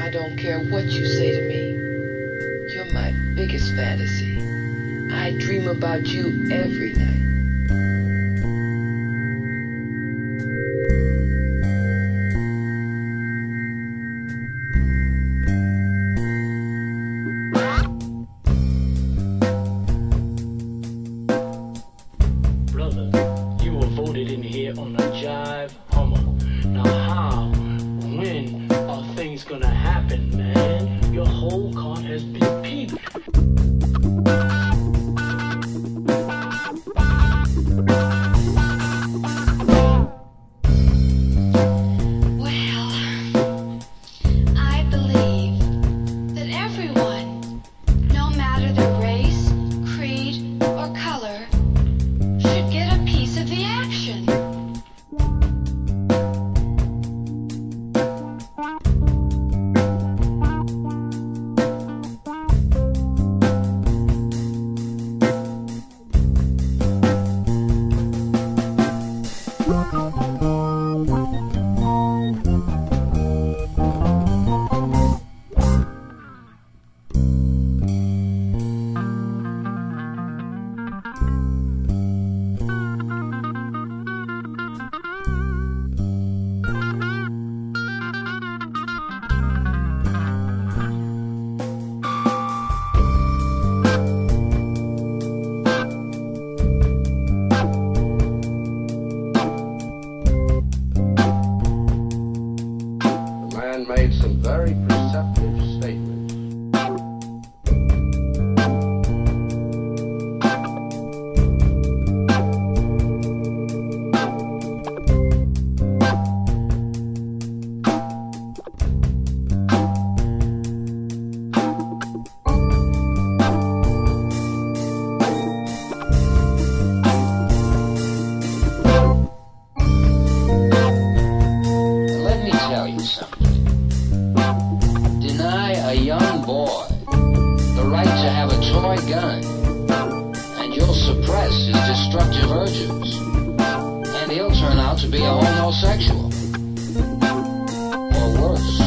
I don't care what you say to me. You're my biggest fantasy. I dream about you every night. Brother, you were voted in here on a Jive Hummer. Now how, when are things gonna happen, man? Your whole card has been peeped. Well, I believe that everyone, no matter their race, creed, or color, should get a piece of the action. Made some very perceptive statements. Let me tell you something. Deny a young boy the right to have a toy gun, and you'll suppress his destructive urges, and he'll turn out to be a homosexual. Or worse.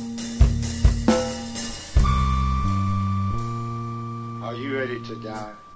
Are you ready to die?